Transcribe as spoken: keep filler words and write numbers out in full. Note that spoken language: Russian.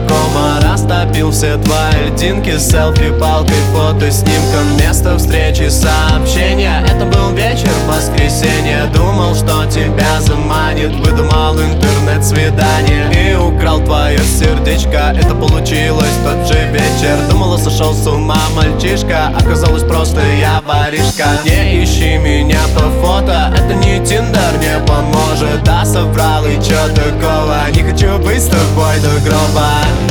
знакома. Растопил все твои льдинки, селфи, палкой, фото, снимком. Место встречи, сообщения. Это был вечер воскресенья. Думал, что тебя заманит, выдумал интернет-свидание и украл твое сердечко. Это получилось в тот же вечер. Думала, сошел с ума мальчишка, оказалось просто я воришка. Не ищи меня по фото, это не Тиндер, не поможет. Да, соврал и чё такого, не хочу быть с тобой до гроба.